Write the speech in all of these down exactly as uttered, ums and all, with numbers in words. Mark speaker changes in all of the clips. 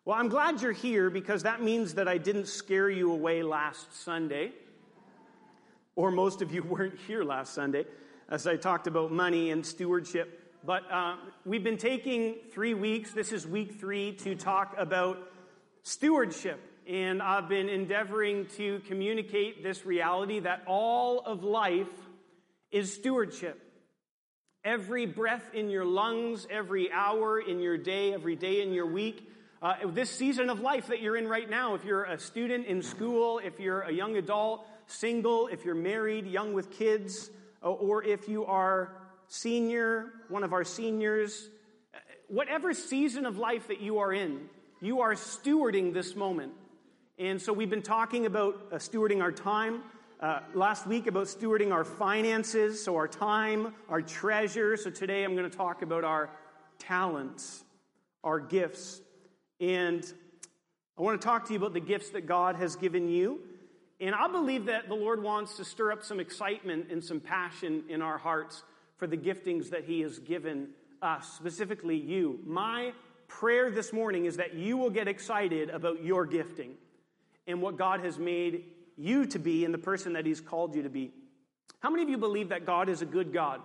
Speaker 1: Well, I'm glad you're here because that means that I didn't scare you away last Sunday. Or most of you weren't here last Sunday as I talked about money and stewardship. But uh, we've been taking three weeks, this is week three, to talk about stewardship. And I've been endeavoring to communicate this reality that all of life is stewardship. Every breath in your lungs, every hour in your day, every day in your week, uh, this season of life that you're in right now, if you're a student in school, if you're a young adult, single, if you're married, young with kids, or if you are senior, one of our seniors, whatever season of life that you are in, you are stewarding this moment. And so we've been talking about uh, stewarding our time. Uh, last week about stewarding our finances, so our time, our treasure. So today I'm going to talk about our talents, our gifts. And I want to talk to you about the gifts that God has given you. And I believe that the Lord wants to stir up some excitement and some passion in our hearts for the giftings that He has given us, specifically you. My prayer this morning is that you will get excited about your gifting and what God has made you to be and the person that He's called you to be. How many of you believe that God is a good God?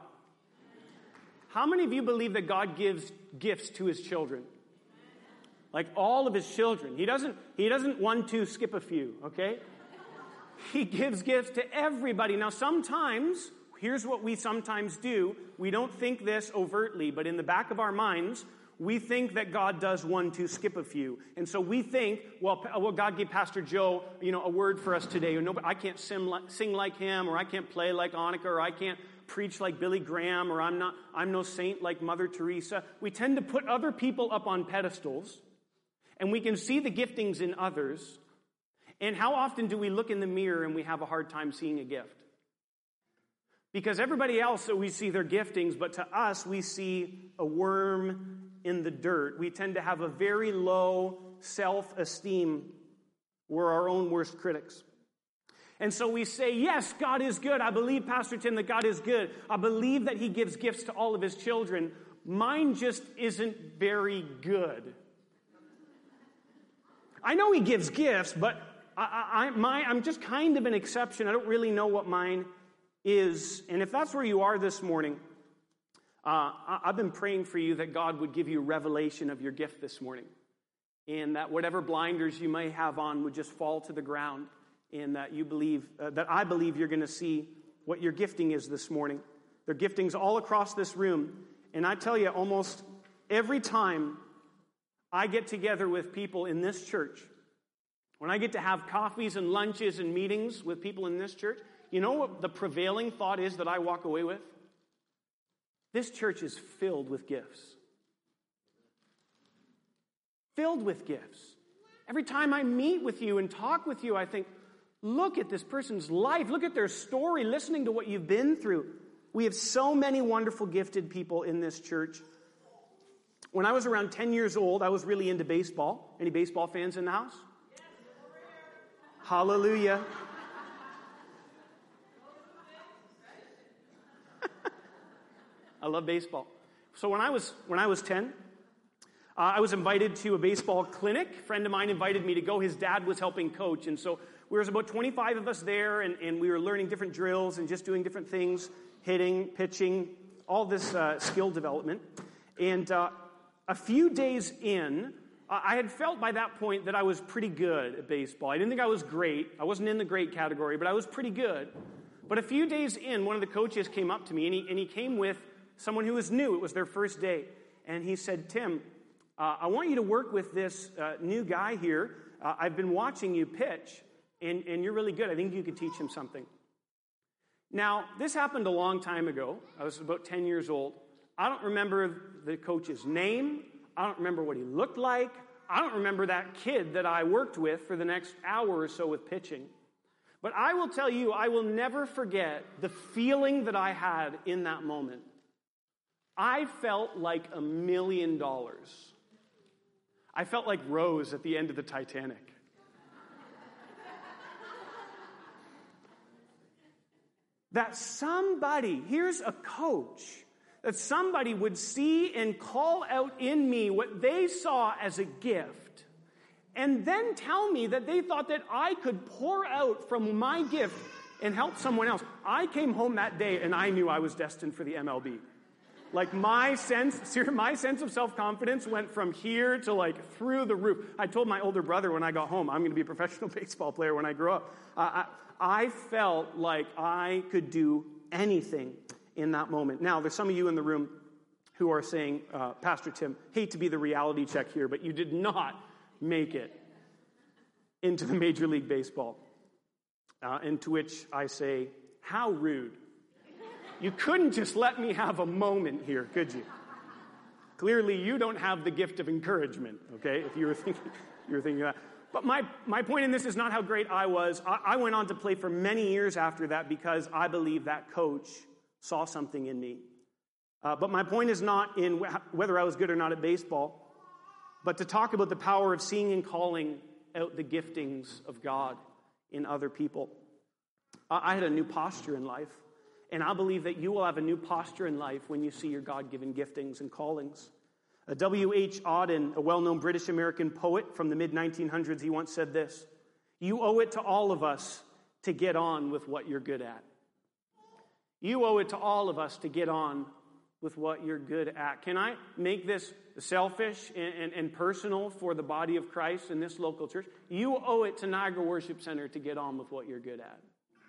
Speaker 1: How many of you believe that God gives gifts to His children? Like all of His children. He doesn't, he doesn't one, two, skip a few, okay? He gives gifts to everybody. Now sometimes, here's what we sometimes do. We don't think this overtly, but in the back of our minds, we think that God does one, two, skip a few. And so we think, well, well God gave Pastor Joe, you know, a word for us today. Or no, I can't sing like, sing like him, or I can't play like Annika, or I can't preach like Billy Graham, or I'm not, I'm no saint like Mother Teresa. We tend to put other people up on pedestals, and we can see the giftings in others. And how often do we look in the mirror and we have a hard time seeing a gift? Because everybody else, we see their giftings, but to us, we see a worm in the dirt. We tend to have a very low self-esteem. We're our own worst critics. And so we say, yes, God is good. I believe, Pastor Tim, that God is good. I believe that He gives gifts to all of His children. Mine just isn't very good. I know He gives gifts, but I, I, my, I'm just kind of an exception. I don't really know what mine is. And if that's where you are this morning, uh, I, I've been praying for you that God would give you revelation of your gift this morning. And that whatever blinders you may have on would just fall to the ground. And that you believe, uh, that I believe you're going to see what your gifting is this morning. There are giftings all across this room. And I tell you, almost every time I get together with people in this church, when I get to have coffees and lunches and meetings with people in this church, you know what the prevailing thought is that I walk away with? This church is filled with gifts. Filled with gifts. Every time I meet with you and talk with you, I think, look at this person's life. Look at their story, listening to what you've been through. We have so many wonderful, gifted people in this church. When I was around ten years old, I was really into baseball. Any baseball fans in the house? Hallelujah. I love baseball. So when I was when I was ten, uh, I was invited to a baseball clinic. A friend of mine invited me to go. His dad was helping coach. And so there was about twenty-five of us there, and, and we were learning different drills and just doing different things, hitting, pitching, all this uh, skill development. And uh, a few days in, I had felt by that point that I was pretty good at baseball. I didn't think I was great. I wasn't in the great category, but I was pretty good. But a few days in, one of the coaches came up to me, and he, and he came with someone who was new. It was their first day. And he said, Tim, uh, I want you to work with this uh, new guy here. Uh, I've been watching you pitch, and, and you're really good. I think you could teach him something. Now, this happened a long time ago. I was about ten years old. I don't remember the coach's name. I don't remember what he looked like. I don't remember that kid that I worked with for the next hour or so with pitching. But I will tell you, I will never forget the feeling that I had in that moment. I felt like a million dollars. I felt like Rose at the end of the Titanic. That somebody, here's a coach, that somebody would see and call out in me what they saw as a gift and then tell me that they thought that I could pour out from my gift and help someone else. I came home that day and I knew I was destined for the M L B. Like my sense, my sense of self-confidence went from here to like through the roof. I told my older brother when I got home, I'm going to be a professional baseball player when I grow up. Uh, I, I felt like I could do anything in that moment. Now, there's some of you in the room who are saying, uh, Pastor Tim, hate to be the reality check here, but you did not make it into the Major League Baseball. Uh, and to which I say, how rude. You couldn't just let me have a moment here, could you? Clearly, you don't have the gift of encouragement, okay, if you were thinking, you were thinking that. But my, my point in this is not how great I was. I, I went on to play for many years after that because I believe that coach saw something in me. Uh, but my point is not in wh- whether I was good or not at baseball, but to talk about the power of seeing and calling out the giftings of God in other people. Uh, I had a new posture in life. And I believe that you will have a new posture in life when you see your God-given giftings and callings. Uh, W H Auden, a well-known British-American poet from the mid nineteen hundreds, he once said this: "You owe it to all of us to get on with what you're good at." You owe it to all of us to get on with what you're good at. Can I make this selfish and, and, and personal for the body of Christ in this local church? You owe it to Niagara Worship Center to get on with what you're good at.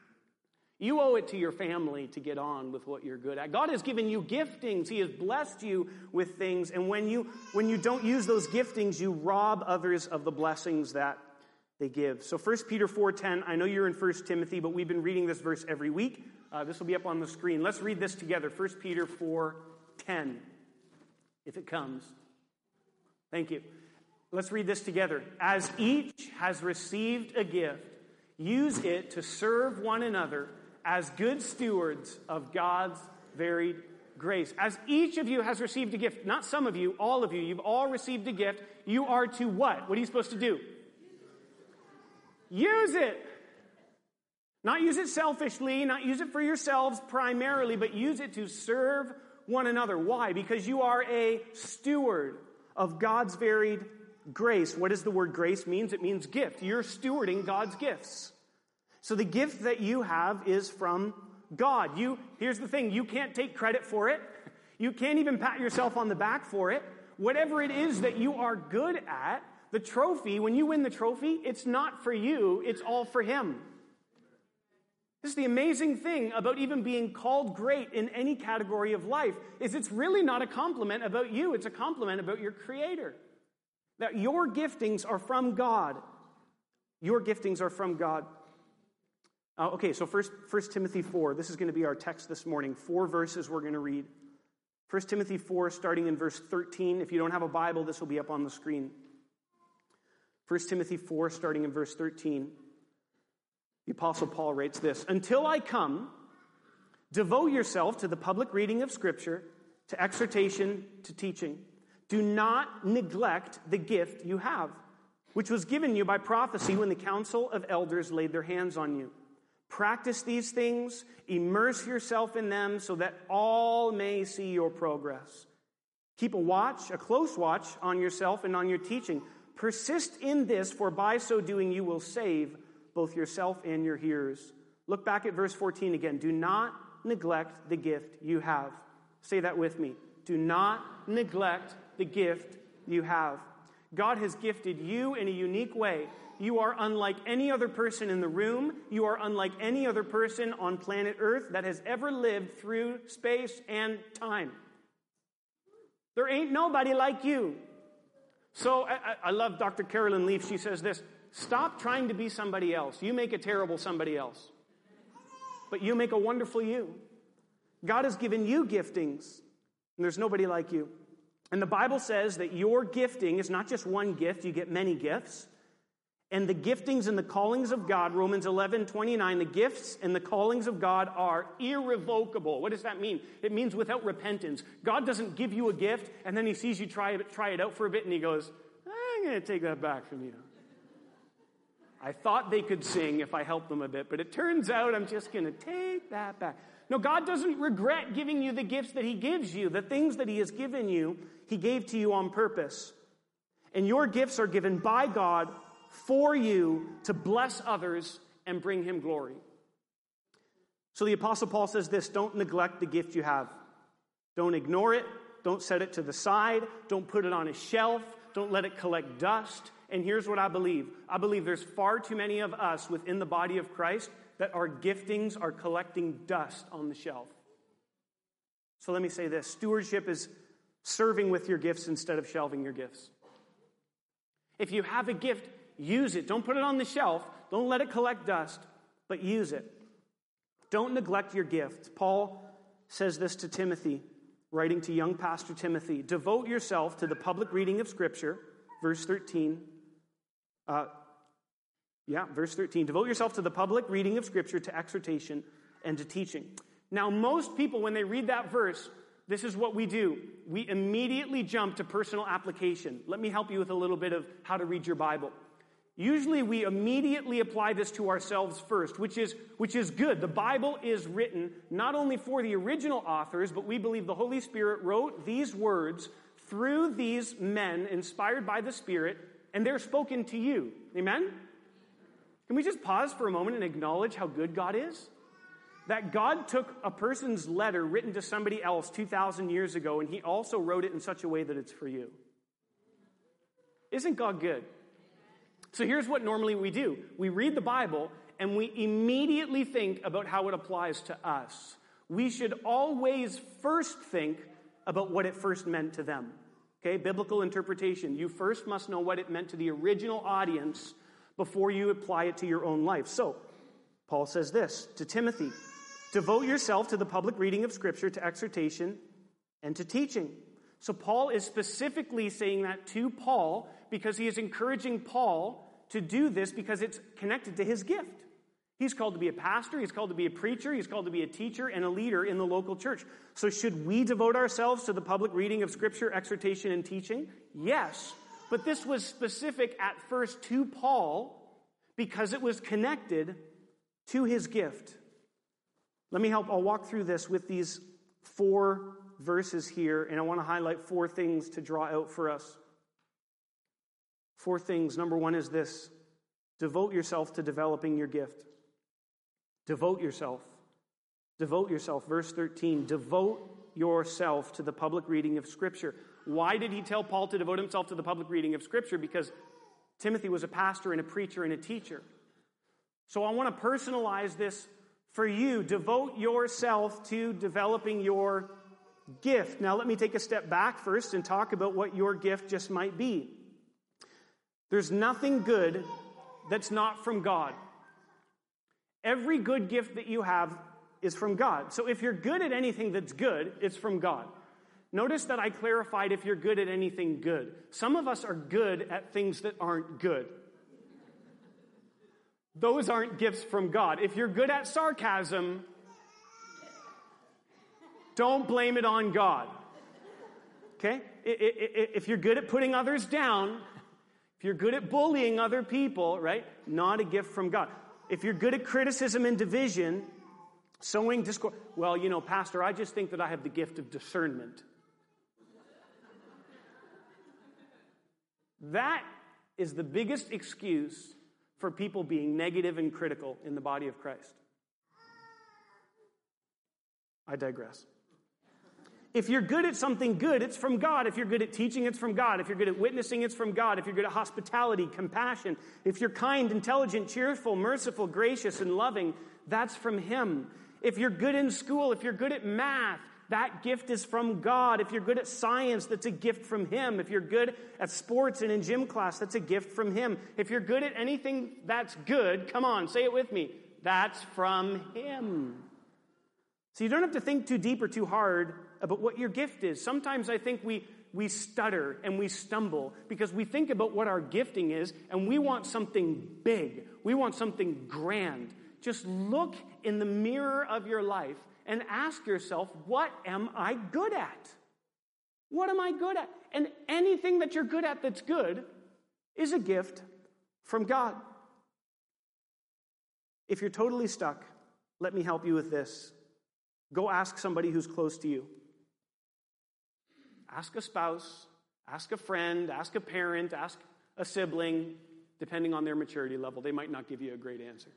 Speaker 1: You owe it to your family to get on with what you're good at. God has given you giftings. He has blessed you with things. And when you when you don't use those giftings, you rob others of the blessings that they give. So First Peter four ten, I know you're in First Timothy, but we've been reading this verse every week. Uh, this will be up on the screen. Let's read this together. First Peter four ten, if it comes. Thank you. Let's read this together. As each has received a gift, use it to serve one another as good stewards of God's varied grace. As each of you has received a gift, not some of you, all of you, you've all received a gift, you are to what? What are you supposed to do? Use it. Not use it selfishly, not use it for yourselves primarily, but use it to serve one another. Why? Because you are a steward of God's varied grace. What does the word grace mean? It means gift. You're stewarding God's gifts. So the gift that you have is from God. You, here's the thing, you can't take credit for it. You can't even pat yourself on the back for it. Whatever it is that you are good at, the trophy, when you win the trophy, it's not for you, it's all for Him. This is the amazing thing about even being called great in any category of life, is it's really not a compliment about you, it's a compliment about your Creator. That your giftings are from God. Your giftings are from God. Uh, okay, so first, First Timothy four. This is going to be our text this morning. Four verses we're going to read. First Timothy four, starting in verse thirteen. If you don't have a Bible, this will be up on the screen. First Timothy four, starting in verse thirteen. The Apostle Paul writes this: "Until I come, devote yourself to the public reading of Scripture, to exhortation, to teaching. Do not neglect the gift you have, which was given you by prophecy when the council of elders laid their hands on you. Practice these things, immerse yourself in them so that all may see your progress. Keep a watch, a close watch on yourself and on your teaching. Persist in this, for by so doing you will save both yourself and your hearers." Look back at verse fourteen again. "Do not neglect the gift you have." Say that with me. Do not neglect the gift you have. God has gifted you in a unique way. You are unlike any other person in the room. You are unlike any other person on planet Earth that has ever lived through space and time. There ain't nobody like you. So I, I love Doctor Carolyn Leaf. She says this: stop trying to be somebody else. You make a terrible somebody else. But you make a wonderful you. God has given you giftings, and there's nobody like you. And the Bible says that your gifting is not just one gift, you get many gifts. And the giftings and the callings of God, Romans eleven twenty-nine, the gifts and the callings of God are irrevocable. What does that mean? It means without repentance. God doesn't give you a gift, and then He sees you try it, try it out for a bit, and He goes, I'm going to take that back from you. I thought they could sing if I helped them a bit, but it turns out I'm just going to take that back. No, God doesn't regret giving you the gifts that He gives you. The things that He has given you, He gave to you on purpose. And your gifts are given by God for you to bless others and bring him glory. So the Apostle Paul says this: don't neglect the gift you have. Don't ignore it. Don't set it to the side. Don't put it on a shelf. Don't let it collect dust. And here's what I believe. I believe there's far too many of us within the body of Christ that our giftings are collecting dust on the shelf. So let me say this. Stewardship is serving with your gifts instead of shelving your gifts. If you have a gift, use it. Don't put it on the shelf. Don't let it collect dust, but use it. Don't neglect your gift. Paul says this to Timothy, writing to young pastor Timothy. Devote yourself to the public reading of Scripture. Verse thirteen. Uh, yeah, verse thirteen. Devote yourself to the public reading of Scripture, to exhortation, and to teaching. Now, most people, when they read that verse, this is what we do. We immediately jump to personal application. Let me help you with a little bit of how to read your Bible. Usually we immediately apply this to ourselves first, which is, which is good. The Bible is written not only for the original authors, but we believe the Holy Spirit wrote these words through these men inspired by the Spirit, and they're spoken to you. Amen? Can we just pause for a moment and acknowledge how good God is? That God took a person's letter written to somebody else two thousand years ago, and he also wrote it in such a way that it's for you. Isn't God good? So here's what normally we do. We read the Bible, and we immediately think about how it applies to us. We should always first think about what it first meant to them. Okay, biblical interpretation. You first must know what it meant to the original audience before you apply it to your own life. So, Paul says this to Timothy: devote yourself to the public reading of Scripture, to exhortation, and to teaching. So Paul is specifically saying that to Paul because he is encouraging Paul to do this because it's connected to his gift. He's called to be a pastor, he's called to be a preacher, he's called to be a teacher and a leader in the local church. So should we devote ourselves to the public reading of Scripture, exhortation, and teaching? Yes. But this was specific at first to Paul because it was connected to his gift. Let me help. I'll walk through this with these four verses here, and I want to highlight four things to draw out for us. Four things. Number one is this: devote yourself to developing your gift. Devote yourself. Devote yourself. Verse thirteen, devote yourself to the public reading of Scripture. Why did he tell Paul to devote himself to the public reading of Scripture? Because Timothy was a pastor and a preacher and a teacher. So I want to personalize this for you. Devote yourself to developing your gift. Now let me take a step back first and talk about what your gift just might be. There's nothing good that's not from God. Every good gift that you have is from God. So if you're good at anything that's good, it's from God. Notice that I clarified if you're good at anything good. Some of us are good at things that aren't good. Those aren't gifts from God. If you're good at sarcasm, don't blame it on God. Okay? If you're good at putting others down, if you're good at bullying other people, right? Not a gift from God. If you're good at criticism and division, sowing discord, well, you know, Pastor, I just think that I have the gift of discernment. That is the biggest excuse for people being negative and critical in the body of Christ. I digress. If you're good at something good, it's from God. If you're good at teaching, it's from God. If you're good at witnessing, it's from God. If you're good at hospitality, compassion, if you're kind, intelligent, cheerful, merciful, gracious, and loving, that's from Him. If you're good in school, if you're good at math, that gift is from God. If you're good at science, that's a gift from Him. If you're good at sports and in gym class, that's a gift from Him. If you're good at anything that's good, come on, say it with me, that's from Him. So you don't have to think too deep or too hard about what your gift is. Sometimes I think we, we stutter and we stumble because we think about what our gifting is and we want something big. We want something grand. Just look in the mirror of your life and ask yourself, what am I good at? What am I good at? And anything that you're good at that's good is a gift from God. If you're totally stuck, let me help you with this. Go ask somebody who's close to you. Ask a spouse, ask a friend, ask a parent, ask a sibling. depending on their maturity level, they might not give you a great answer.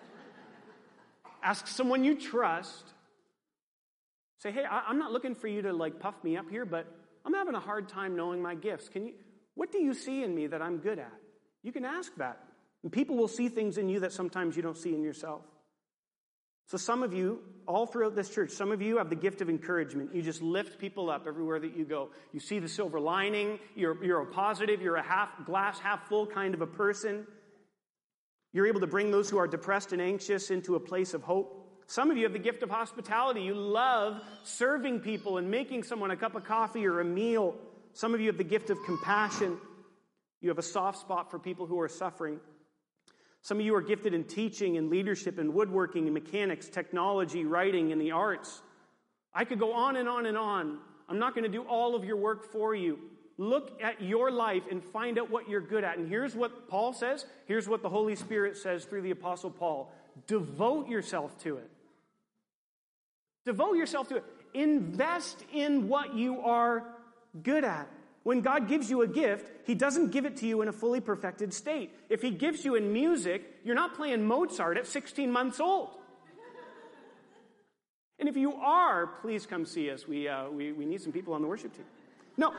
Speaker 1: Ask someone you trust. Say, hey, I'm not looking for you to like puff me up here, but I'm having a hard time knowing my gifts. Can you, what do you see in me that I'm good at? You can ask that. And people will see things in you that sometimes you don't see in yourself. So some of you, all throughout this church, some of you have the gift of encouragement. You just lift people up everywhere that you go. You see the silver lining. You're, you're a positive. You're a half glass, half full kind of a person. You're able to bring those who are depressed and anxious into a place of hope. Some of you have the gift of hospitality. You love serving people and making someone a cup of coffee or a meal. Some of you have the gift of compassion. You have a soft spot for people who are suffering. Some of you are gifted in teaching and leadership and woodworking and mechanics, technology, writing, and the arts. I could go on and on and on. I'm not going to do all of your work for you. Look at your life and find out what you're good at. And here's what Paul says. Here's what the Holy Spirit says through the Apostle Paul. Devote yourself to it. Devote yourself to it. Invest in what you are good at. When God gives you a gift, He doesn't give it to you in a fully perfected state. If He gives you in music, you're not playing Mozart at sixteen months old. And if you are, please come see us. We, uh, we, we need some people on the worship team. No.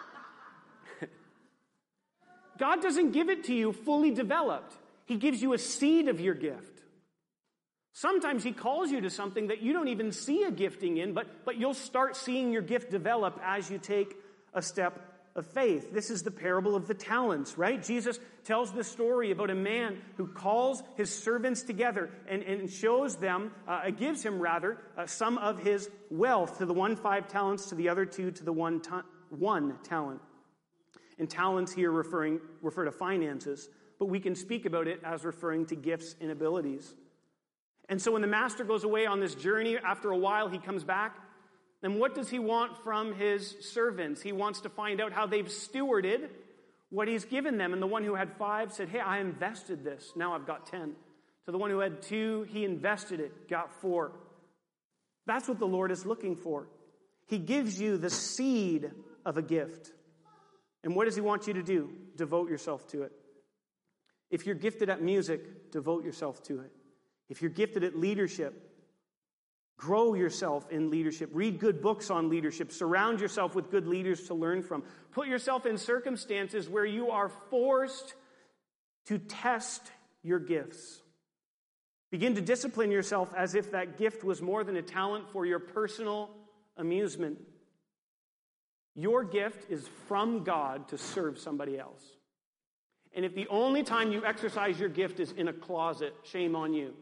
Speaker 1: God doesn't give it to you fully developed. He gives you a seed of your gift. Sometimes He calls you to something that you don't even see a gifting in, but, but you'll start seeing your gift develop as you take a step of faith. This is the parable of the talents, right? Jesus tells the story about a man who calls his servants together and, and shows them, uh, gives him rather, uh, some of his wealth. To the one, five talents, to the other two, to the one, ta- one talent. And talents here referring refer to finances, but we can speak about it as referring to gifts and abilities. And so when the master goes away on this journey, after a while he comes back. And what does he want from his servants? He wants to find out how they've stewarded what he's given them. And the one who had five said, hey, I invested this. Now I've got ten. To the one who had two, he invested it, got four. That's what the Lord is looking for. He gives you the seed of a gift. And what does he want you to do? Devote yourself to it. If you're gifted at music, devote yourself to it. If you're gifted at leadership, grow yourself in leadership. Read good books on leadership. Surround yourself with good leaders to learn from. Put yourself in circumstances where you are forced to test your gifts. Begin to discipline yourself as if that gift was more than a talent for your personal amusement. Your gift is from God to serve somebody else. And if the only time you exercise your gift is in a closet, shame on you.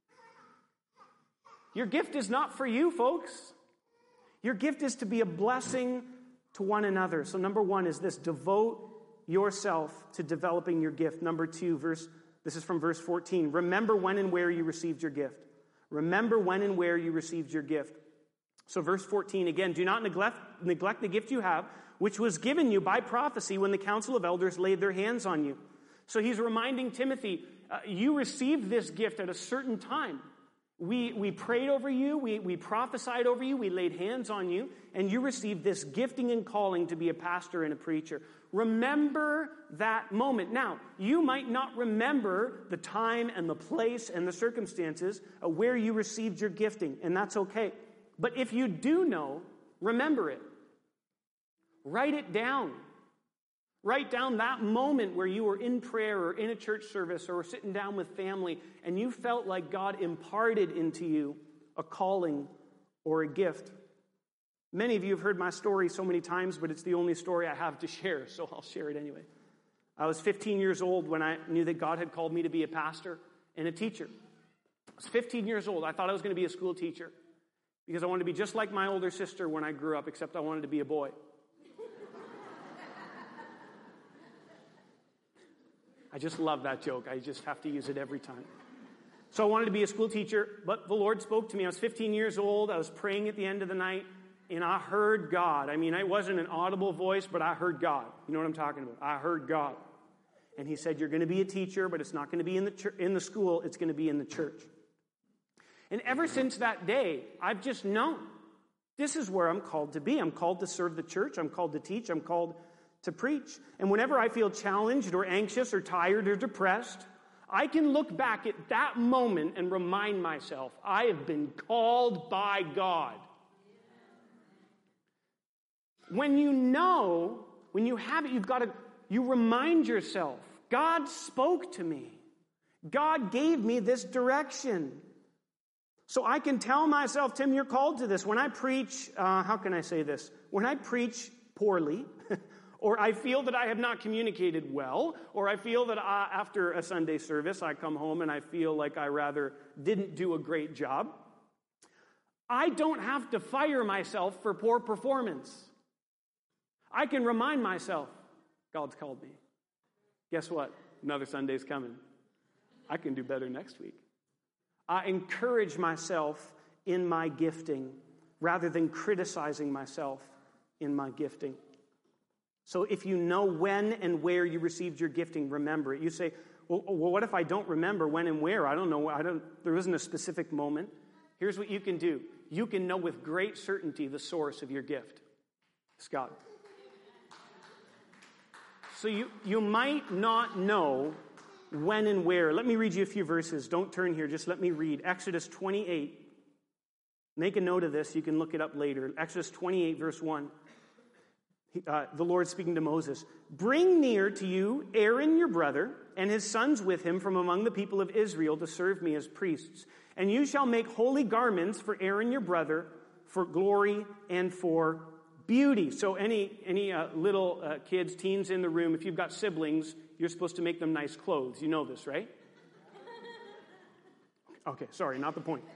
Speaker 1: Your gift is not for you, folks. Your gift is to be a blessing to one another. So number one is this: devote yourself to developing your gift. Number two, verse this is from verse fourteen. Remember when and where you received your gift. Remember when and where you received your gift. So verse fourteen again, do not neglect, neglect the gift you have, which was given you by prophecy when the council of elders laid their hands on you. So he's reminding Timothy, uh, you received this gift at a certain time. We we prayed over you, we, we prophesied over you, we laid hands on you, and you received this gifting and calling to be a pastor and a preacher. Remember that moment. Now, you might not remember the time and the place and the circumstances where you received your gifting, and that's okay. But if you do know, remember it. Write it down. Write down that moment where you were in prayer or in a church service or were sitting down with family and you felt like God imparted into you a calling or a gift. Many of you have heard my story so many times, but it's the only story I have to share, so I'll share it anyway. I was fifteen years old when I knew that God had called me to be a pastor and a teacher. I was fifteen years old. I thought I was going to be a school teacher because I wanted to be just like my older sister when I grew up, except I wanted to be a boy. I just love that joke. I just have to use it every time. So I wanted to be a school teacher, but the Lord spoke to me. I was fifteen years old. I was praying at the end of the night, and I heard God. I mean, it wasn't an audible voice, but I heard God. You know what I'm talking about? I heard God. And he said, you're going to be a teacher, but it's not going to be in the ch- in the school. It's going to be in the church. And ever since that day, I've just known this is where I'm called to be. I'm called to serve the church. I'm called to teach. I'm called to preach. And whenever I feel challenged or anxious or tired or depressed, I can look back at that moment and remind myself, I have been called by God. When you know, when you have it, you've got to, you remind yourself, God spoke to me. God gave me this direction. So I can tell myself, Tim, you're called to this. When I preach, uh, how can I say this? When I preach poorly, or I feel that I have not communicated well, or I feel that I, after a Sunday service, I come home and I feel like I rather didn't do a great job, I don't have to fire myself for poor performance. I can remind myself, God's called me. Guess what? Another Sunday's coming. I can do better next week. I encourage myself in my gifting rather than criticizing myself in my gifting. So if you know when and where you received your gifting, remember it. You say, well, well, what if I don't remember when and where? I don't know. I don't. There isn't a specific moment. Here's what you can do. You can know with great certainty the source of your gift. It's God. So you, you might not know when and where. Let me read you a few verses. Don't turn here. Just let me read. Exodus twenty-eight. Make a note of this. You can look it up later. Exodus twenty-eight, verse one. Uh, the Lord speaking to Moses. Bring near to you Aaron your brother and his sons with him from among the people of Israel to serve me as priests. And you shall make holy garments for Aaron your brother for glory and for beauty. So any, any uh, little uh, kids, teens in the room, if you've got siblings, you're supposed to make them nice clothes. You know this, right? Okay, sorry, not the point.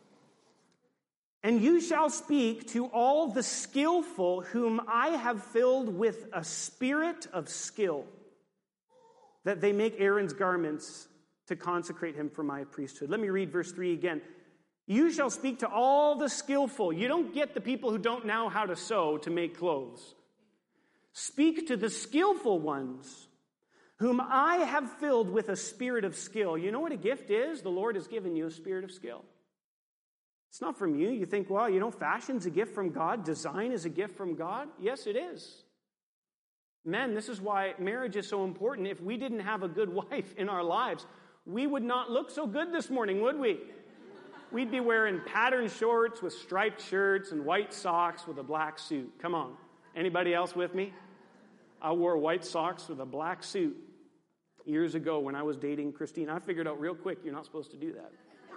Speaker 1: And you shall speak to all the skillful whom I have filled with a spirit of skill, that they make Aaron's garments to consecrate him for my priesthood. Let me read verse three again. You shall speak to all the skillful. You don't get the people who don't know how to sew to make clothes. Speak to the skillful ones whom I have filled with a spirit of skill. You know what a gift is? The Lord has given you a spirit of skill. It's not from you. You think, well, you know, fashion's a gift from God. Design is a gift from God. Yes, it is. Men, this is why marriage is so important. If we didn't have a good wife in our lives, we would not look so good this morning, would we? We'd be wearing patterned shorts with striped shirts and white socks with a black suit. Come on. Anybody else with me? I wore white socks with a black suit years ago when I was dating Christine. I figured out real quick you're not supposed to do that.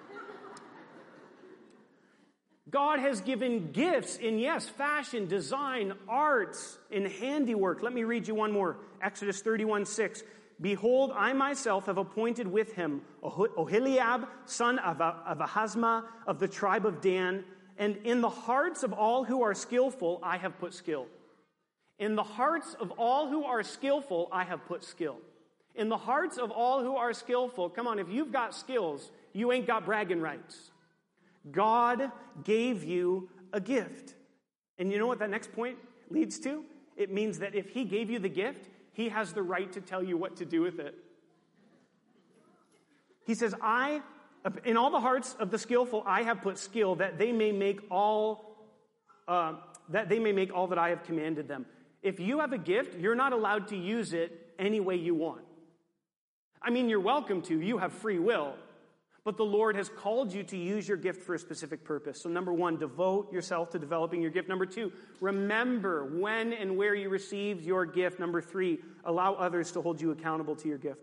Speaker 1: God has given gifts in, yes, fashion, design, arts, in handiwork. Let me read you one more. Exodus thirty-one six. Behold, I myself have appointed with him Oholiab, son of Ahazma, of the tribe of Dan, and in the hearts of all who are skillful, I have put skill. In the hearts of all who are skillful, I have put skill. In the hearts of all who are skillful, come on, if you've got skills, you ain't got bragging rights. God gave you a gift. And you know what that next point leads to? It means that if he gave you the gift, he has the right to tell you what to do with it. He says, I, in all the hearts of the skillful, I have put skill that they may make all, uh, that they may make all that I have commanded them. If you have a gift, you're not allowed to use it any way you want. I mean, you're welcome to. You have free will. But the Lord has called you to use your gift for a specific purpose. So number one, devote yourself to developing your gift. Number two, remember when and where you received your gift. Number three, allow others to hold you accountable to your gift.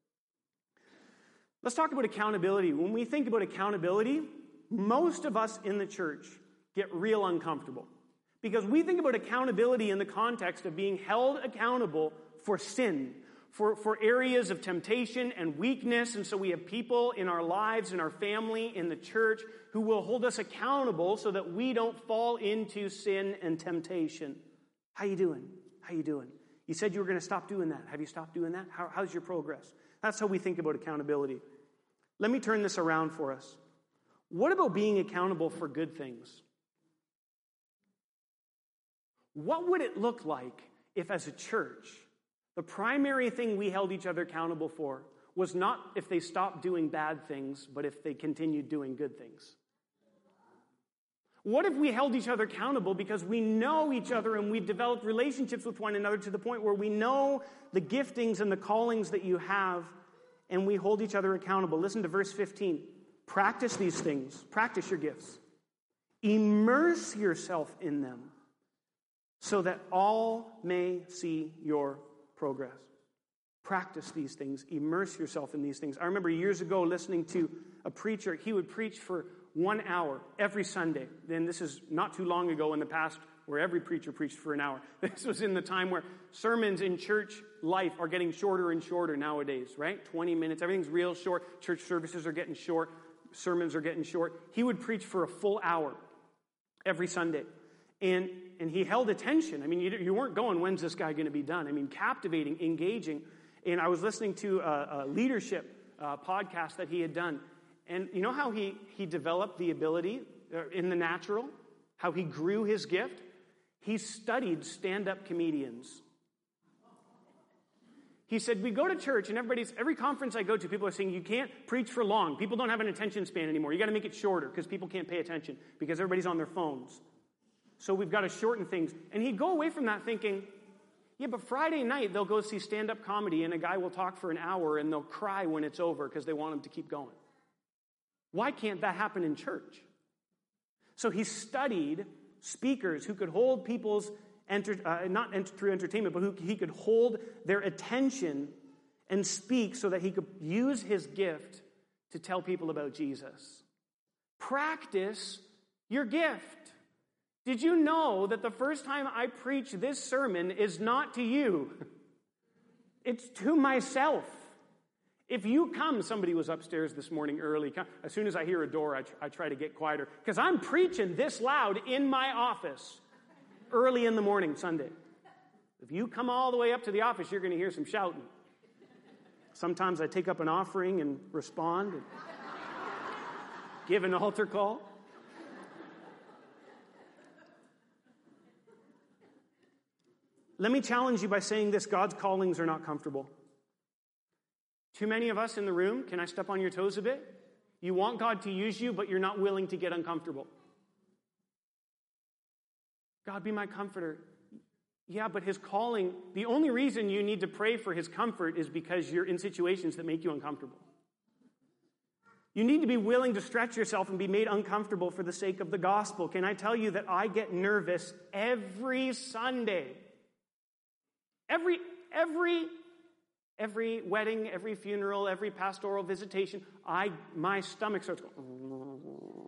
Speaker 1: Let's talk about accountability. When we think about accountability, most of us in the church get real uncomfortable. Because we think about accountability in the context of being held accountable for sin, For, for areas of temptation and weakness. And so we have people in our lives, in our family, in the church, who will hold us accountable so that we don't fall into sin and temptation. How you doing? How you doing? You said you were going to stop doing that. Have you stopped doing that? How, how's your progress? That's how we think about accountability. Let me turn this around for us. What about being accountable for good things? What would it look like if, as a church, the primary thing we held each other accountable for was not if they stopped doing bad things, but if they continued doing good things? What if we held each other accountable because we know each other and we've developed relationships with one another to the point where we know the giftings and the callings that you have, and we hold each other accountable? Listen to verse fifteen. Practice these things. Practice your gifts. Immerse yourself in them so that all may see your progress. Practice these things. Immerse yourself in these things. I remember years ago listening to a preacher. He would preach for one hour every Sunday. Then this is not too long ago in the past where every preacher preached for an hour. This was in the time where sermons in church life are getting shorter and shorter nowadays, right? twenty minutes. Everything's real short. Church services are getting short. Sermons are getting short. He would preach for a full hour every Sunday. And and he held attention. I mean, you, you weren't going, when's this guy going to be done? I mean, captivating, engaging. And I was listening to a, a leadership uh, podcast that he had done. And you know how he, he developed the ability in the natural? How he grew his gift? He studied stand-up comedians. He said, we go to church and everybody's, every conference I go to, people are saying, you can't preach for long. People don't have an attention span anymore. You got to make it shorter because people can't pay attention because everybody's on their phones. So we've got to shorten things. And he'd go away from that thinking, yeah, but Friday night they'll go see stand-up comedy and a guy will talk for an hour and they'll cry when it's over because they want him to keep going. Why can't that happen in church? So he studied speakers who could hold people's, enter, uh, not enter, through entertainment, but who he could hold their attention and speak so that he could use his gift to tell people about Jesus. Practice your gift. Did you know that the first time I preach this sermon is not to you? It's to myself. If you come, somebody was upstairs this morning early. As soon as I hear a door, I, tr- I try to get quieter. Because I'm preaching this loud in my office early in the morning, Sunday. If you come all the way up to the office, you're going to hear some shouting. Sometimes I take up an offering and respond and give an altar call. Let me challenge you by saying this: God's callings are not comfortable. Too many of us in the room, can I step on your toes a bit? You want God to use you, but you're not willing to get uncomfortable. God, be my comforter. Yeah, but his calling, the only reason you need to pray for his comfort is because you're in situations that make you uncomfortable. You need to be willing to stretch yourself and be made uncomfortable for the sake of the gospel. Can I tell you that I get nervous every Sunday? Every, every, every wedding, every funeral, every pastoral visitation, I, my stomach starts going.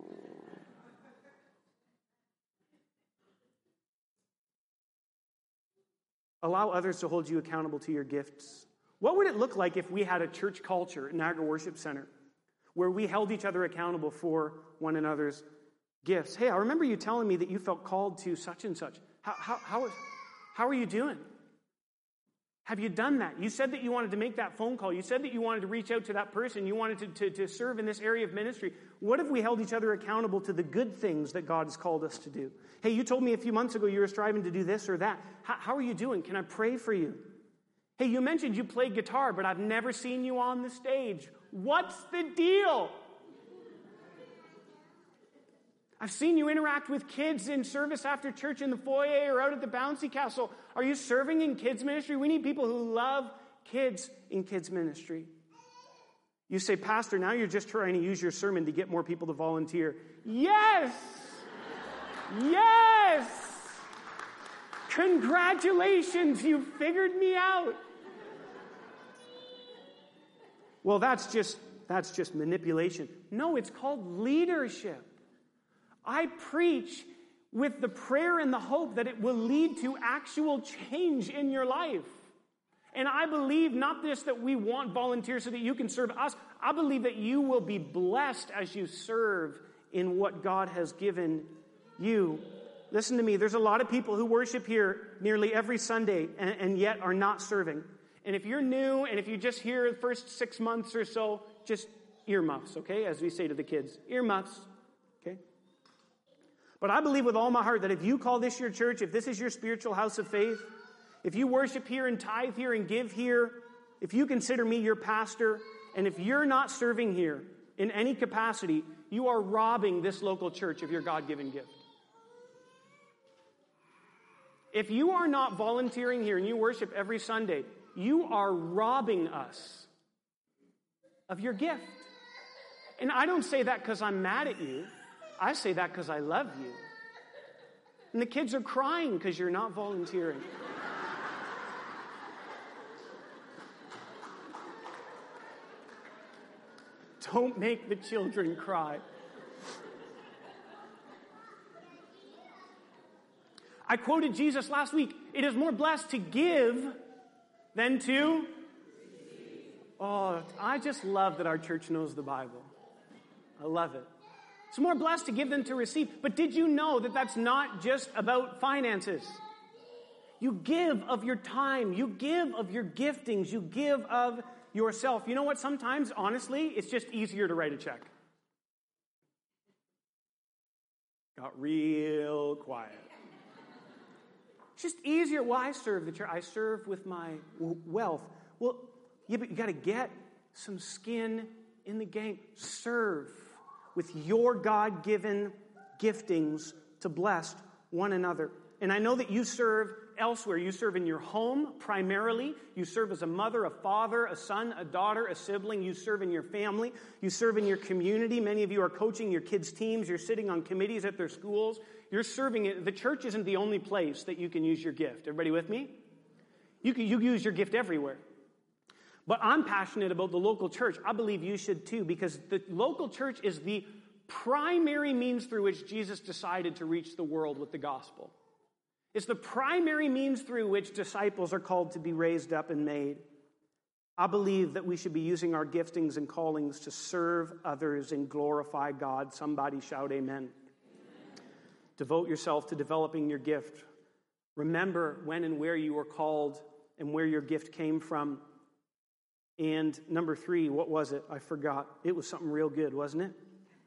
Speaker 1: Allow others to hold you accountable to your gifts. What would it look like if we had a church culture at Niagara Worship Center where we held each other accountable for one another's gifts? Hey, I remember you telling me that you felt called to such and such. How, how, how, how are you doing? Have you done that? You said that you wanted to make that phone call. You said that you wanted to reach out to that person. You wanted to, to, to serve in this area of ministry. What if we held each other accountable to the good things that God has called us to do? Hey, you told me a few months ago you were striving to do this or that. How, how are you doing? Can I pray for you? Hey, you mentioned you played guitar, but I've never seen you on the stage. What's the deal? I've seen you interact with kids in service after church in the foyer or out at the bouncy castle. Are you serving in kids ministry? We need people who love kids in kids ministry. You say, Pastor, now you're just trying to use your sermon to get more people to volunteer. Yes! Yes! Congratulations, you figured me out. Well, that's just that's just manipulation. No, it's called leadership. I preach with the prayer and the hope that it will lead to actual change in your life. And I believe not just that we want volunteers so that you can serve us. I believe that you will be blessed as you serve in what God has given you. Listen to me. There's a lot of people who worship here nearly every Sunday and, and yet are not serving. And if you're new and if you just hear the first six months or so, just earmuffs, okay? As we say to the kids, earmuffs, okay? But I believe with all my heart that if you call this your church, if this is your spiritual house of faith, if you worship here and tithe here and give here, if you consider me your pastor, and if you're not serving here in any capacity, you are robbing this local church of your God-given gift. If you are not volunteering here and you worship every Sunday, you are robbing us of your gift. And I don't say that because I'm mad at you. I say that because I love you. And the kids are crying because you're not volunteering. Don't make the children cry. I quoted Jesus last week. It is more blessed to give than to... Oh, I just love that our church knows the Bible. I love it. It's more blessed to give than to receive. But did you know that that's not just about finances? You give of your time. You give of your giftings. You give of yourself. You know what? Sometimes, honestly, it's just easier to write a check. Got real quiet. It's just easier. Well, I serve the church. I serve with my wealth. Well, yeah, but you got to get some skin in the game. Serve with your God-given giftings to bless one another. And I know that you serve elsewhere. You serve in your home primarily. You serve as a mother, a father, a son, a daughter, a sibling. You serve in your family. You serve in your community. Many of you are coaching your kids' teams. You're sitting on committees at their schools. You're serving it. The church isn't the only place that you can use your gift. Everybody with me? You can you use your gift everywhere. But I'm passionate about the local church. I believe you should too, because the local church is the primary means through which Jesus decided to reach the world with the gospel. It's the primary means through which disciples are called to be raised up and made. I believe that we should be using our giftings and callings to serve others and glorify God. Somebody shout amen. Amen. Devote yourself to developing your gift. Remember when and where you were called and where your gift came from. And number three, what was it? I forgot. It was something real good, wasn't it?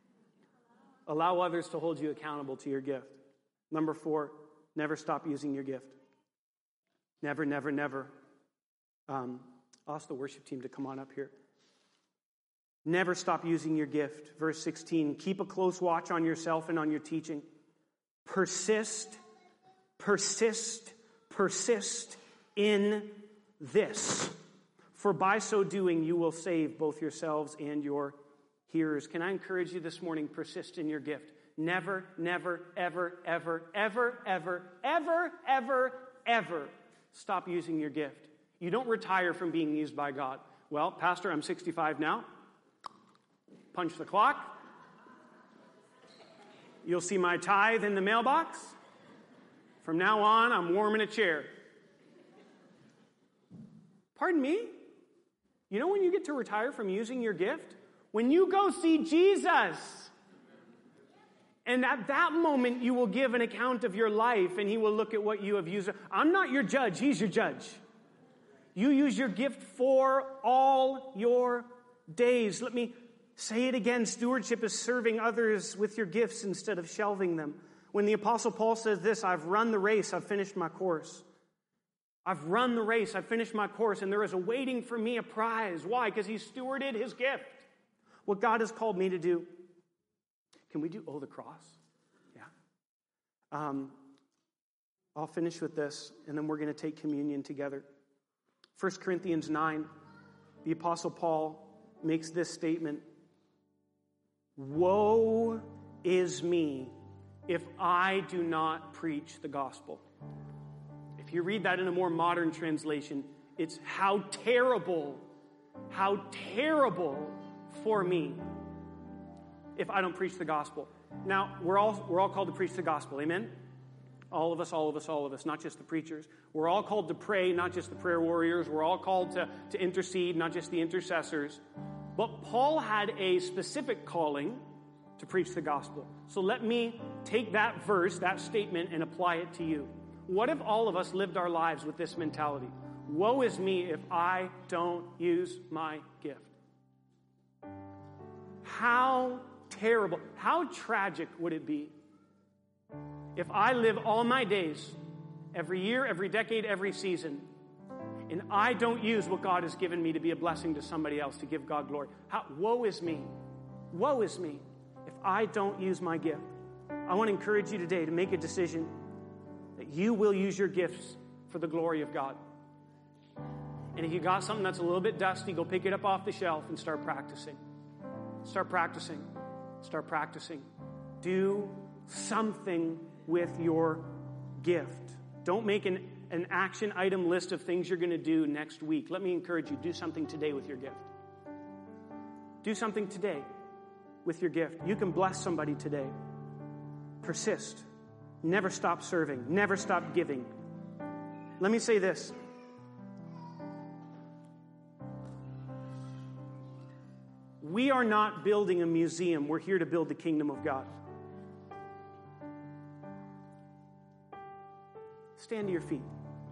Speaker 1: Allow others to hold you accountable to your gift. Number four, never stop using your gift. Never, never, never. Um, I'll ask the worship team to come on up here. Never stop using your gift. Verse sixteen, keep a close watch on yourself and on your teaching. Persist, persist, persist in this. For by so doing, you will save both yourselves and your hearers. Can I encourage you this morning, persist in your gift. Never, never, ever, ever, ever, ever, ever, ever, ever stop using your gift. You don't retire from being used by God. Well, Pastor, I'm sixty-five now. Punch the clock. You'll see my tithe in the mailbox. From now on, I'm warming a chair. Pardon me? You know when you get to retire from using your gift? When you go see Jesus. And at that moment, you will give an account of your life, and he will look at what you have used. I'm not your judge. He's your judge. You use your gift for all your days. Let me say it again. Stewardship is serving others with your gifts instead of shelving them. When the Apostle Paul says this, I've run the race, I've finished my course. I've run the race, I've finished my course, and there is awaiting for me a prize. Why? Because he stewarded his gift. What God has called me to do. Can we do, oh, the cross? Yeah. Um, I'll finish with this, and then we're going to take communion together. First Corinthians nine, the Apostle Paul makes this statement. Woe is me if I do not preach the gospel. If you read that in a more modern translation, it's how terrible, how terrible for me if I don't preach the gospel. Now, we're all we're all called to preach the gospel, amen? All of us, all of us, all of us, not just the preachers. We're all called to pray, not just the prayer warriors. We're all called to, to intercede, not just the intercessors. But Paul had a specific calling to preach the gospel. So let me take that verse, that statement, and apply it to you. What if all of us lived our lives with this mentality? Woe is me if I don't use my gift. How terrible, how tragic would it be if I live all my days, every year, every decade, every season, and I don't use what God has given me to be a blessing to somebody else, to give God glory? How, woe is me. Woe is me if I don't use my gift. I want to encourage you today to make a decision that you will use your gifts for the glory of God. And if you got something that's a little bit dusty, go pick it up off the shelf and start practicing. Start practicing. Start practicing. Do something with your gift. Don't make an, an action item list of things you're going to do next week. Let me encourage you, do something today with your gift. Do something today with your gift. You can bless somebody today. Persist. Never stop serving. Never stop giving. Let me say this. We are not building a museum. We're here to build the kingdom of God. Stand to your feet.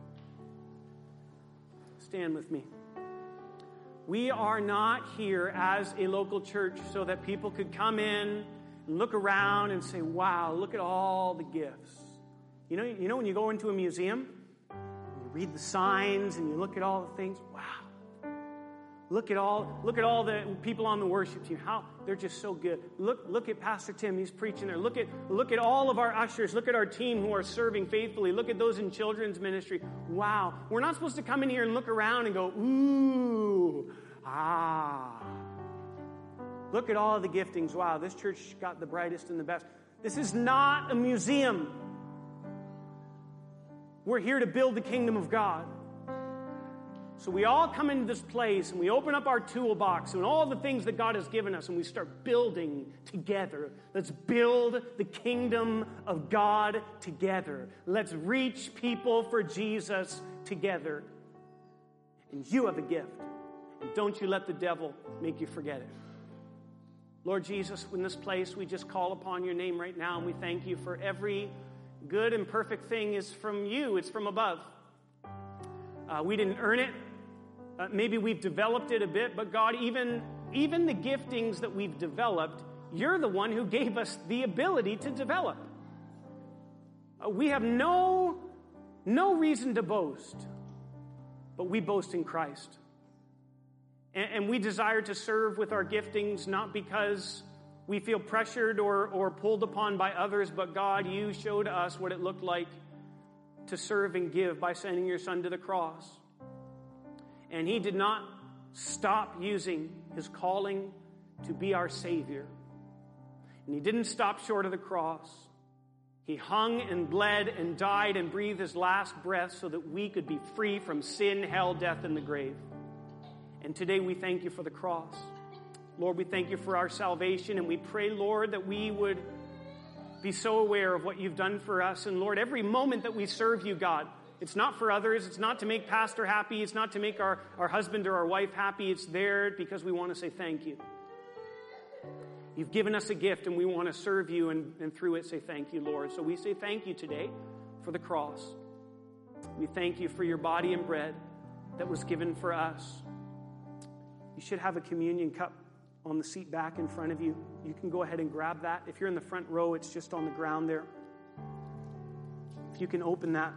Speaker 1: Stand with me. We are not here as a local church so that people could come in and look around and say, wow, look at all the gifts. You know, you know when you go into a museum, you read the signs and you look at all the things, wow. Look at all, look at all the people on the worship team. How they're just so good. Look, look at Pastor Tim. He's preaching there. Look at, look at all of our ushers. Look at our team who are serving faithfully. Look at those in children's ministry. Wow. We're not supposed to come in here and look around and go, ooh, ah. Look at all of the giftings. Wow, this church got the brightest and the best. This is not a museum. We're here to build the kingdom of God. So we all come into this place and we open up our toolbox and all the things that God has given us and we start building together. Let's build the kingdom of God together. Let's reach people for Jesus together. And you have a gift. And don't you let the devil make you forget it. Lord Jesus, in this place, we just call upon your name right now and we thank you for every good and perfect thing is from you. It's from above. Uh, we didn't earn it. Uh, maybe we've developed it a bit, but God, even, even the giftings that we've developed, you're the one who gave us the ability to develop. Uh, we have no, no reason to boast, but we boast in Christ. And, and we desire to serve with our giftings, not because we feel pressured or, or pulled upon by others, but God, you showed us what it looked like to serve and give by sending your son to the cross. And he did not stop using his calling to be our Savior. And he didn't stop short of the cross. He hung and bled and died and breathed his last breath so that we could be free from sin, hell, death, and the grave. And today we thank you for the cross. Lord, we thank you for our salvation, and we pray, Lord, that we would be so aware of what you've done for us. And Lord, every moment that we serve you, God, it's not for others. It's not to make pastor happy. It's not to make our, our husband or our wife happy. It's there because we want to say thank you. You've given us a gift and we want to serve you and, and through it say thank you, Lord. So we say thank you today for the cross. We thank you for your body and bread that was given for us. You should have a communion cup on the seat back in front of you. You can go ahead and grab that. If you're in the front row, it's just on the ground there. If you can open that.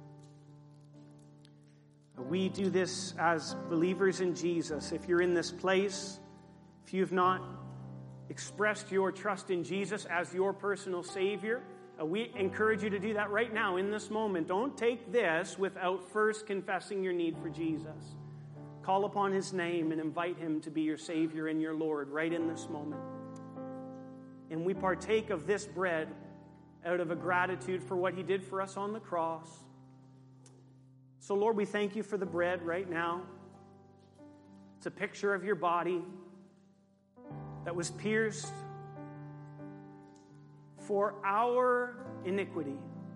Speaker 1: We do this as believers in Jesus. If you're in this place, if you've not expressed your trust in Jesus as your personal Savior, uh, we encourage you to do that right now in this moment. Don't take this without first confessing your need for Jesus. Call upon his name and invite him to be your Savior and your Lord right in this moment. And we partake of this bread out of a gratitude for what he did for us on the cross. So, Lord, we thank you for the bread right now. It's a picture of your body that was pierced for our iniquity,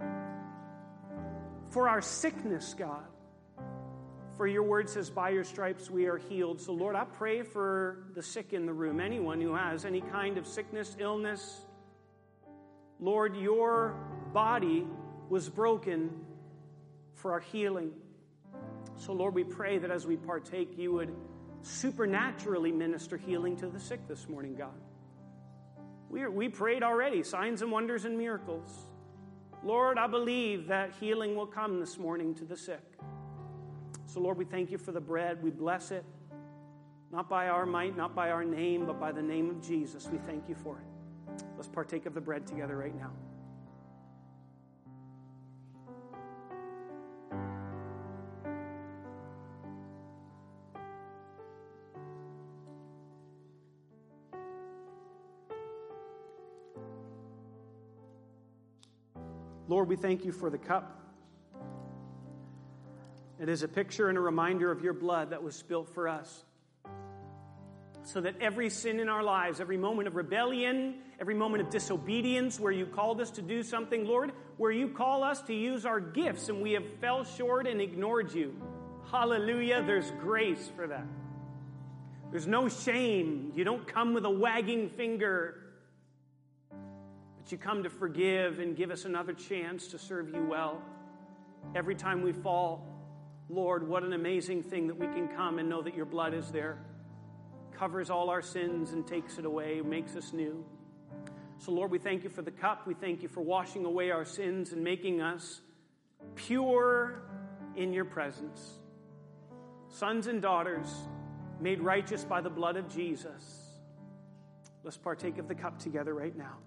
Speaker 1: for our sickness, God. For your word says, by your stripes we are healed. So, Lord, I pray for the sick in the room, anyone who has any kind of sickness, illness. Lord, your body was broken for our healing. So, Lord, we pray that as we partake, you would supernaturally minister healing to the sick this morning, God. We, are, we prayed already, signs and wonders and miracles. Lord, I believe that healing will come this morning to the sick. So, Lord, we thank you for the bread. We bless it, not by our might, not by our name, but by the name of Jesus. We thank you for it. Let's partake of the bread together right now. Lord, we thank you for the cup. It is a picture and a reminder of your blood that was spilt for us, so that every sin in our lives, every moment of rebellion, every moment of disobedience where you called us to do something, Lord, where you call us to use our gifts and we have fell short and ignored you. Hallelujah, there's grace for that. There's no shame. You don't come with a wagging finger, but you come to forgive and give us another chance to serve you well. Every time we fall, Lord, what an amazing thing that we can come and know that your blood is there. Covers all our sins and takes it away, makes us new. So, Lord, we thank you for the cup. We thank you for washing away our sins and making us pure in your presence. Sons and daughters made righteous by the blood of Jesus. Let's partake of the cup together right now.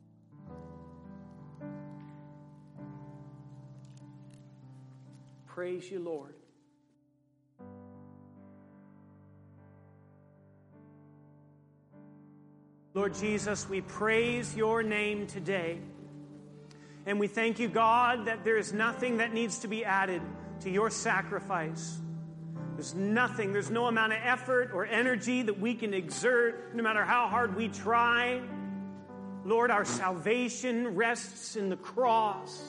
Speaker 1: Praise you, Lord. Lord Jesus, we praise your name today. And we thank you, God, that there is nothing that needs to be added to your sacrifice. There's nothing, there's no amount of effort or energy that we can exert, no matter how hard we try. Lord, our salvation rests in the cross.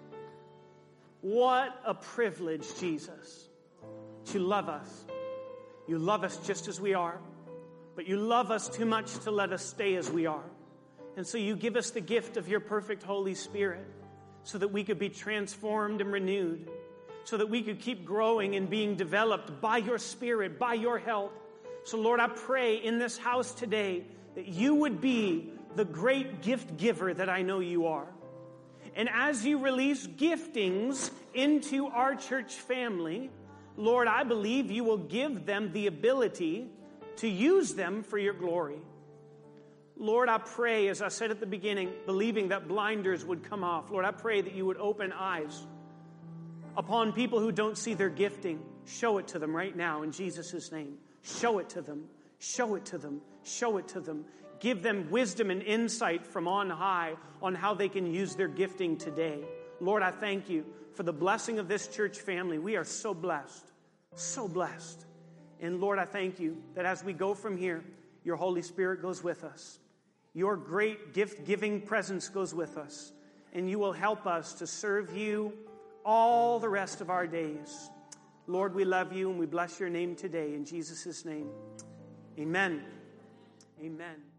Speaker 1: What a privilege, Jesus, that you love us. You love us just as we are, but you love us too much to let us stay as we are. And so you give us the gift of your perfect Holy Spirit so that we could be transformed and renewed, so that we could keep growing and being developed by your Spirit, by your help. So, Lord, I pray in this house today that you would be the great gift giver that I know you are. And as you release giftings into our church family, Lord, I believe you will give them the ability to use them for your glory. Lord, I pray, as I said at the beginning, believing that blinders would come off. Lord, I pray that you would open eyes upon people who don't see their gifting. Show it to them right now in Jesus' name. Show it to them. Show it to them. Show it to them. Give them wisdom and insight from on high on how they can use their gifting today. Lord, I thank you for the blessing of this church family. We are so blessed, so blessed. And Lord, I thank you that as we go from here, your Holy Spirit goes with us. Your great gift-giving presence goes with us. And you will help us to serve you all the rest of our days. Lord, we love you and we bless your name today. In Jesus' name, amen. Amen.